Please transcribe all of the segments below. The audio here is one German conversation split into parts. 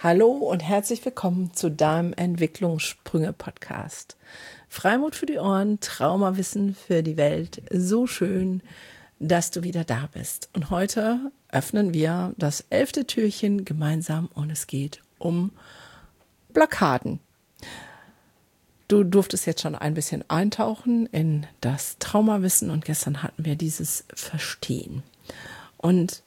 Hallo und herzlich willkommen zu deinem Entwicklungssprünge-Podcast. Freimut für die Ohren, Traumawissen für die Welt. So schön, dass du wieder da bist. Und heute öffnen wir das 11. Türchen gemeinsam und es geht um Blockaden. Du durftest jetzt schon ein bisschen eintauchen in das Traumawissen und gestern hatten wir dieses Verstehen. Und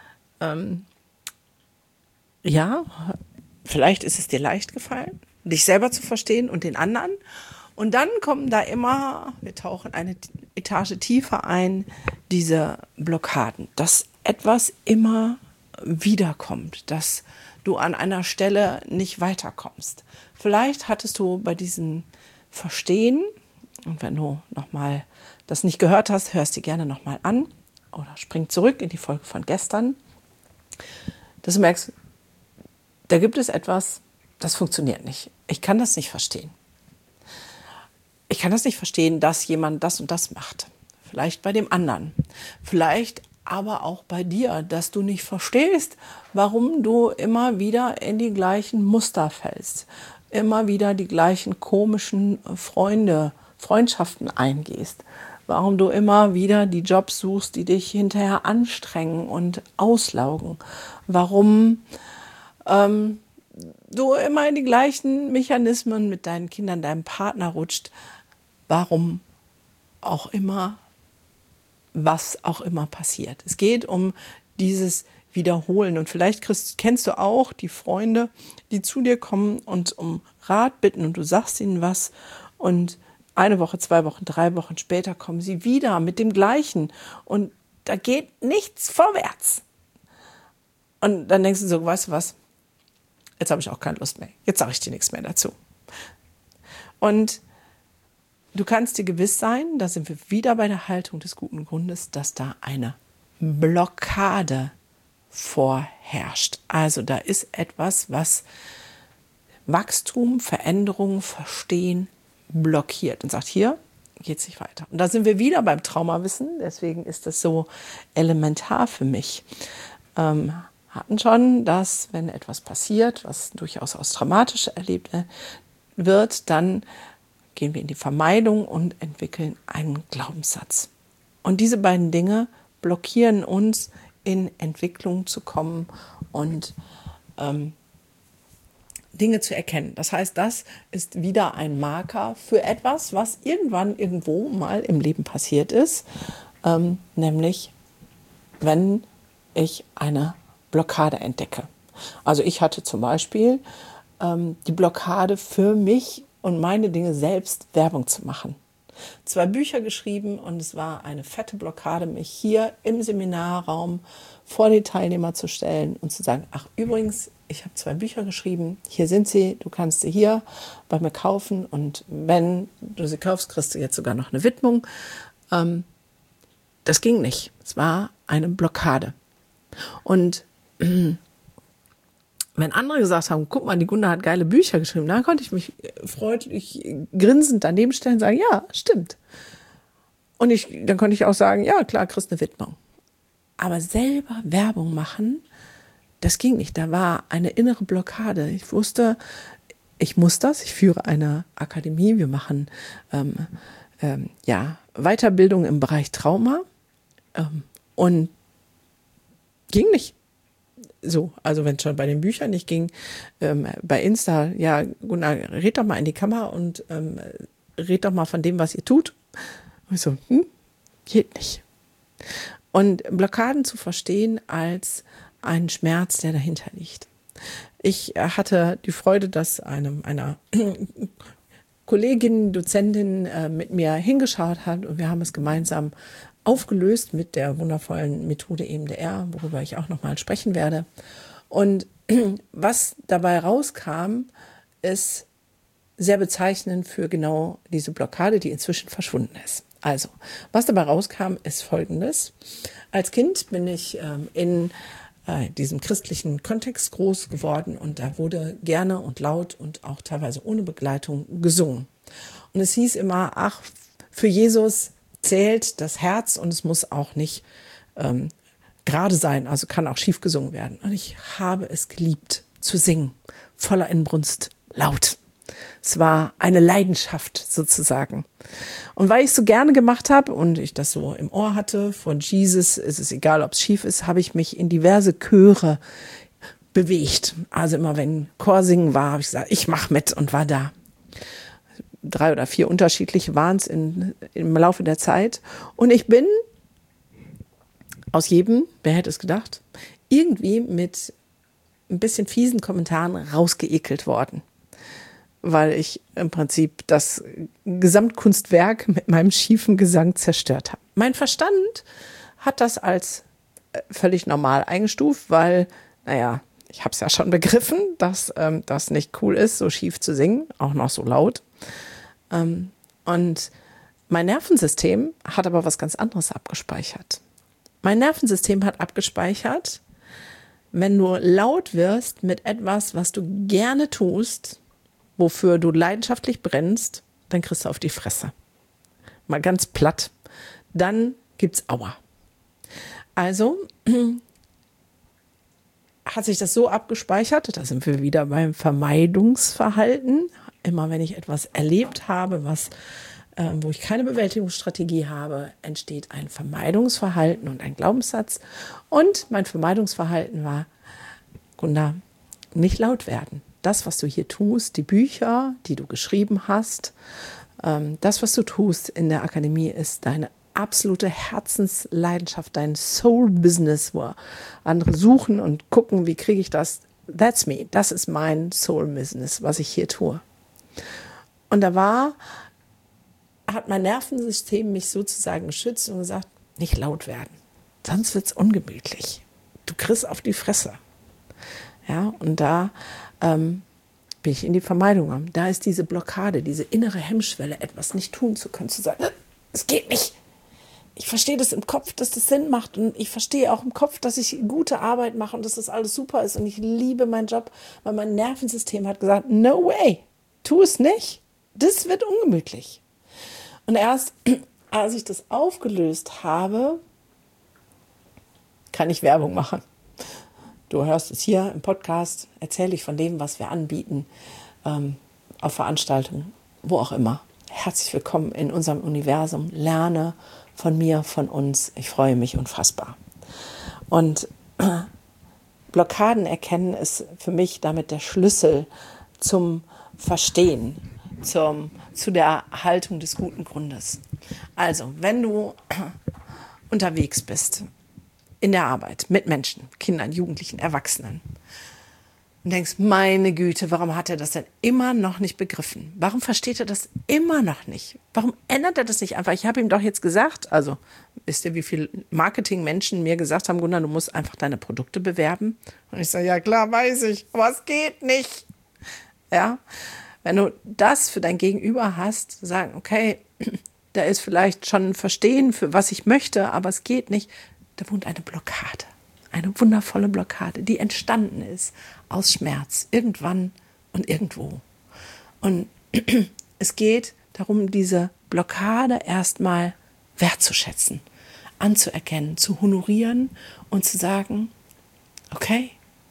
ja, vielleicht ist es dir leicht gefallen, dich selber zu verstehen und den anderen. Und dann kommen da immer, wir tauchen eine Etage tiefer ein, diese Blockaden, dass etwas immer wiederkommt, dass du an einer Stelle nicht weiterkommst. Vielleicht hattest du bei diesem Verstehen, und wenn du nochmal das nicht gehört hast, hörst dir gerne nochmal an oder spring zurück in die Folge von gestern, dass du merkst, da gibt es etwas, das funktioniert nicht. Ich kann das nicht verstehen. Ich kann das nicht verstehen, dass jemand das und das macht. Vielleicht bei dem anderen. Vielleicht aber auch bei dir, dass du nicht verstehst, warum du immer wieder in die gleichen Muster fällst. Immer wieder die gleichen komischen Freundschaften eingehst. Warum du immer wieder die Jobs suchst, die dich hinterher anstrengen und auslaugen. Warum du immer in die gleichen Mechanismen mit deinen Kindern, deinem Partner rutscht, warum auch immer, was auch immer passiert. Es geht um dieses Wiederholen und vielleicht kennst du auch die Freunde, die zu dir kommen und um Rat bitten und du sagst ihnen was und 1 Woche, 2 Wochen, 3 Wochen später kommen sie wieder mit dem Gleichen und da geht nichts vorwärts. Und dann denkst du so, weißt du was? Jetzt habe ich auch keine Lust mehr. Jetzt sage ich dir nichts mehr dazu. Und du kannst dir gewiss sein, da sind wir wieder bei der Haltung des guten Grundes, dass da eine Blockade vorherrscht. Also da ist etwas, was Wachstum, Veränderung, Verstehen blockiert und sagt, hier geht es nicht weiter. Und da sind wir wieder beim Traumawissen, deswegen ist das so elementar für mich. Hatten schon, dass wenn etwas passiert, was durchaus aus traumatisch erlebt wird, dann gehen wir in die Vermeidung und entwickeln einen Glaubenssatz. Und diese beiden Dinge blockieren uns, in Entwicklung zu kommen und Dinge zu erkennen. Das heißt, das ist wieder ein Marker für etwas, was irgendwann irgendwo mal im Leben passiert ist, nämlich wenn ich eine Blockade entdecke. Also ich hatte zum Beispiel die Blockade für mich und meine Dinge selbst Werbung zu machen. 2 Bücher geschrieben und es war eine fette Blockade, mich hier im Seminarraum vor die Teilnehmer zu stellen und zu sagen, ach übrigens, ich habe 2 Bücher geschrieben, hier sind sie, du kannst sie hier bei mir kaufen und wenn du sie kaufst, kriegst du jetzt sogar noch eine Widmung. Das ging nicht. Es war eine Blockade. Und wenn andere gesagt haben, guck mal, die Gunda hat geile Bücher geschrieben, dann konnte ich mich freundlich grinsend daneben stellen und sagen, ja, stimmt. Und dann konnte ich auch sagen, ja, klar, kriegst eine Widmung. Aber selber Werbung machen, das ging nicht. Da war eine innere Blockade. Ich wusste, ich muss das. Ich führe eine Akademie. Wir machen Weiterbildung im Bereich Trauma. Und ging nicht. So, also wenn es schon bei den Büchern nicht ging, bei Insta, ja, Gunnar, red doch mal in die Kamera und red doch mal von dem, was ihr tut. Und ich so, geht nicht. Und Blockaden zu verstehen als einen Schmerz, der dahinter liegt. Ich hatte die Freude, dass einer Kollegin, Dozentin mit mir hingeschaut hat und wir haben es gemeinsam aufgelöst mit der wundervollen Methode EMDR, worüber ich auch nochmal sprechen werde. Und was dabei rauskam, ist sehr bezeichnend für genau diese Blockade, die inzwischen verschwunden ist. Also, was dabei rauskam, ist Folgendes. Als Kind bin ich in diesem christlichen Kontext groß geworden und da wurde gerne und laut und auch teilweise ohne Begleitung gesungen. Und es hieß immer, ach, für Jesus zählt das Herz und es muss auch nicht gerade sein, also kann auch schief gesungen werden. Und ich habe es geliebt zu singen, voller Inbrunst, laut. Es war eine Leidenschaft sozusagen. Und weil ich es so gerne gemacht habe und ich das so im Ohr hatte, von Jesus, ist es egal, ob es schief ist, habe ich mich in diverse Chöre bewegt. Also immer wenn Chorsingen war, habe ich gesagt, ich mache mit und war da. 3 oder 4 unterschiedliche waren es im Laufe der Zeit. Und ich bin aus jedem, wer hätte es gedacht, irgendwie mit ein bisschen fiesen Kommentaren rausgeekelt worden. Weil ich im Prinzip das Gesamtkunstwerk mit meinem schiefen Gesang zerstört habe. Mein Verstand hat das als völlig normal eingestuft, weil, ich habe es ja schon begriffen, dass das nicht cool ist, so schief zu singen, auch noch so laut. Und mein Nervensystem hat aber was ganz anderes abgespeichert. Mein Nervensystem hat abgespeichert, wenn du laut wirst mit etwas, was du gerne tust, wofür du leidenschaftlich brennst, dann kriegst du auf die Fresse. Mal ganz platt. Dann gibt's Aua. Also hat sich das so abgespeichert, da sind wir wieder beim Vermeidungsverhalten. Immer wenn ich etwas erlebt habe, wo ich keine Bewältigungsstrategie habe, entsteht ein Vermeidungsverhalten und ein Glaubenssatz. Und mein Vermeidungsverhalten war, Gunda, nicht laut werden. Das, was du hier tust, die Bücher, die du geschrieben hast, das, was du tust in der Akademie, ist deine absolute Herzensleidenschaft, dein Soul-Business, wo andere suchen und gucken, wie kriege ich das. That's me. Das ist mein Soul-Business, was ich hier tue. Und hat mein Nervensystem mich sozusagen geschützt und gesagt, nicht laut werden, sonst wird's ungemütlich. Du kriegst auf die Fresse. Ja, und da bin ich in die Vermeidung gegangen. Da ist diese Blockade, diese innere Hemmschwelle, etwas nicht tun zu können, zu sagen, es geht nicht. Ich verstehe das im Kopf, dass das Sinn macht und ich verstehe auch im Kopf, dass ich gute Arbeit mache und dass das alles super ist und ich liebe meinen Job, weil mein Nervensystem hat gesagt, no way, tu es nicht, das wird ungemütlich. Und erst als ich das aufgelöst habe, kann ich Werbung machen. Du hörst es hier im Podcast, erzähle ich von dem, was wir anbieten, auf Veranstaltungen, wo auch immer. Herzlich willkommen in unserem Universum. Lerne von mir, von uns. Ich freue mich unfassbar. Und Blockaden erkennen ist für mich damit der Schlüssel zum Verstehen, zu der Haltung des guten Grundes. Also, wenn du unterwegs bist, in der Arbeit, mit Menschen, Kindern, Jugendlichen, Erwachsenen, und denkst, meine Güte, warum hat er das denn immer noch nicht begriffen? Warum versteht er das immer noch nicht? Warum ändert er das nicht einfach? Ich habe ihm doch jetzt gesagt, also wisst ihr, wie viele Marketingmenschen mir gesagt haben, Gunnar, du musst einfach deine Produkte bewerben? Und ich sage, ja klar, weiß ich, aber es geht nicht. Ja, wenn du das für dein Gegenüber hast, sagen, okay, da ist vielleicht schon ein Verstehen für was ich möchte, aber es geht nicht, da wohnt eine Blockade. Eine wundervolle Blockade, die entstanden ist aus Schmerz, irgendwann und irgendwo. Und es geht darum, diese Blockade erstmal wertzuschätzen, anzuerkennen, zu honorieren und zu sagen, okay,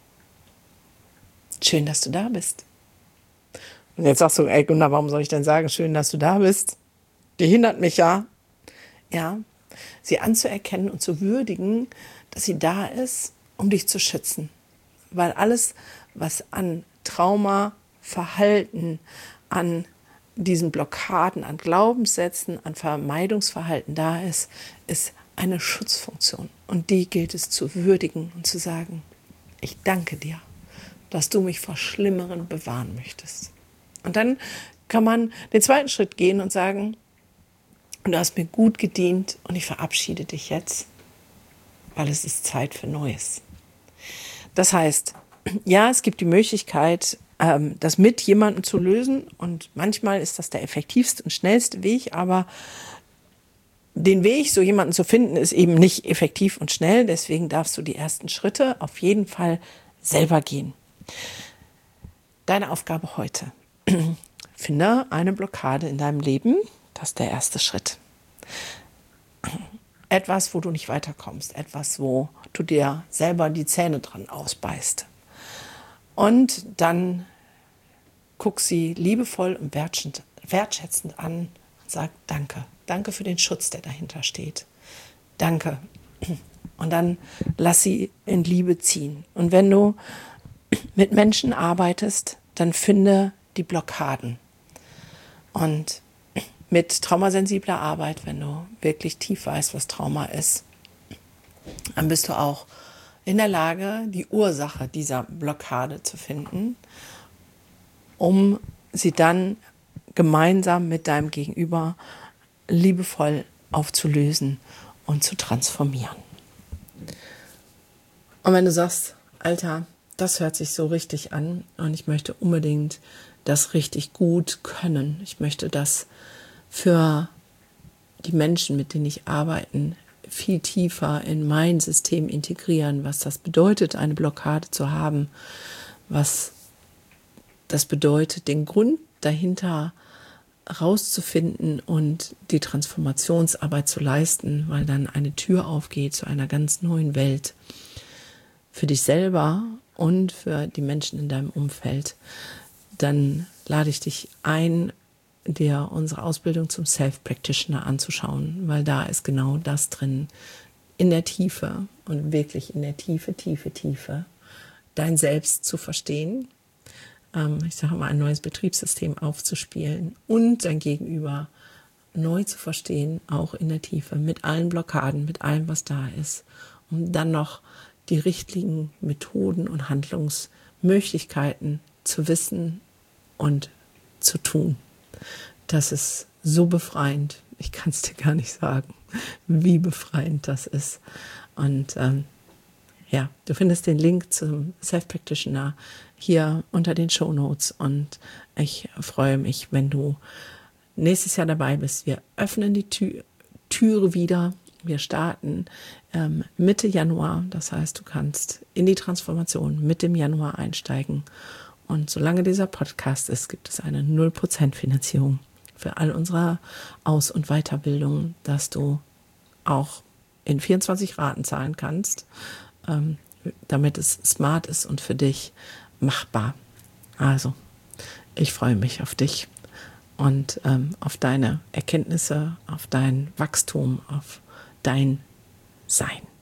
schön, dass du da bist. Und jetzt sagst du, ey Gunnar, warum soll ich denn sagen, schön, dass du da bist? Die hindert mich ja. Ja, sie anzuerkennen und zu würdigen, dass sie da ist, um dich zu schützen. Weil alles, was an Trauma, Verhalten, an diesen Blockaden, an Glaubenssätzen, an Vermeidungsverhalten da ist, ist eine Schutzfunktion. Und die gilt es zu würdigen und zu sagen, ich danke dir, dass du mich vor Schlimmeren bewahren möchtest. Und dann kann man den zweiten Schritt gehen und sagen, du hast mir gut gedient und ich verabschiede dich jetzt, weil es ist Zeit für Neues. Das heißt, ja, es gibt die Möglichkeit, das mit jemandem zu lösen und manchmal ist das der effektivste und schnellste Weg, aber den Weg, so jemanden zu finden, ist eben nicht effektiv und schnell, deswegen darfst du die ersten Schritte auf jeden Fall selber gehen. Deine Aufgabe heute: Finde eine Blockade in deinem Leben, das ist der erste Schritt. Etwas, wo du nicht weiterkommst, etwas, wo du dir selber die Zähne dran ausbeißt. Und dann guck sie liebevoll und wertschätzend an und sag Danke. Danke für den Schutz, der dahinter steht. Danke. Und dann lass sie in Liebe ziehen. Und wenn du mit Menschen arbeitest, dann finde die Blockaden. Und mit traumasensibler Arbeit, wenn du wirklich tief weißt, was Trauma ist, dann bist du auch in der Lage, die Ursache dieser Blockade zu finden, um sie dann gemeinsam mit deinem Gegenüber liebevoll aufzulösen und zu transformieren. Und wenn du sagst, Alter, das hört sich so richtig an und ich möchte unbedingt das richtig gut können. Ich möchte das für die Menschen, mit denen ich arbeite, viel tiefer in mein System integrieren, was das bedeutet, eine Blockade zu haben, was das bedeutet, den Grund dahinter rauszufinden und die Transformationsarbeit zu leisten, weil dann eine Tür aufgeht zu einer ganz neuen Welt für dich selber und für die Menschen in deinem Umfeld. Dann lade ich dich ein, dir unsere Ausbildung zum Self-Practitioner anzuschauen, weil da ist genau das drin, in der Tiefe und wirklich in der Tiefe, dein Selbst zu verstehen. Ich sage mal, ein neues Betriebssystem aufzuspielen und dein Gegenüber neu zu verstehen, auch in der Tiefe, mit allen Blockaden, mit allem, was da ist, um dann noch die richtigen Methoden und Handlungsmöglichkeiten zu wissen und zu tun. Das ist so befreiend. Ich kann es dir gar nicht sagen, wie befreiend das ist. Und ja, du findest den Link zum Self-Practitioner hier unter den Shownotes. Und ich freue mich, wenn du nächstes Jahr dabei bist. Wir öffnen die Türe wieder. Wir starten Mitte Januar. Das heißt, du kannst in die Transformation mit dem Januar einsteigen. Und solange dieser Podcast ist, gibt es eine 0% Finanzierung für all unsere Aus- und Weiterbildung, dass du auch in 24 Raten zahlen kannst, damit es smart ist und für dich machbar. Also, ich freue mich auf dich und auf deine Erkenntnisse, auf dein Wachstum, auf dein Sein.